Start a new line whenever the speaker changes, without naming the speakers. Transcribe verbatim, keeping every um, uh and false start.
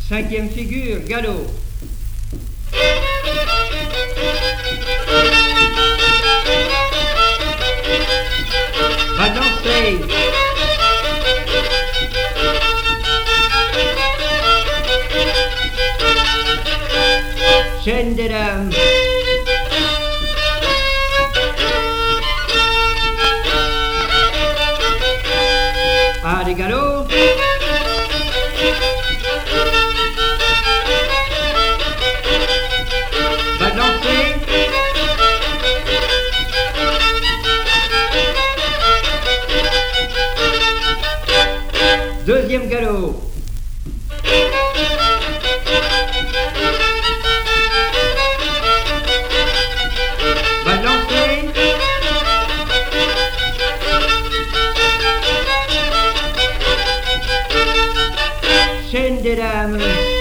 Cinquième figure, galop. Balancé. Chaîne des dames. Pas de galop. Balancé. Deuxième galop. Balancé. Chaîne des dames.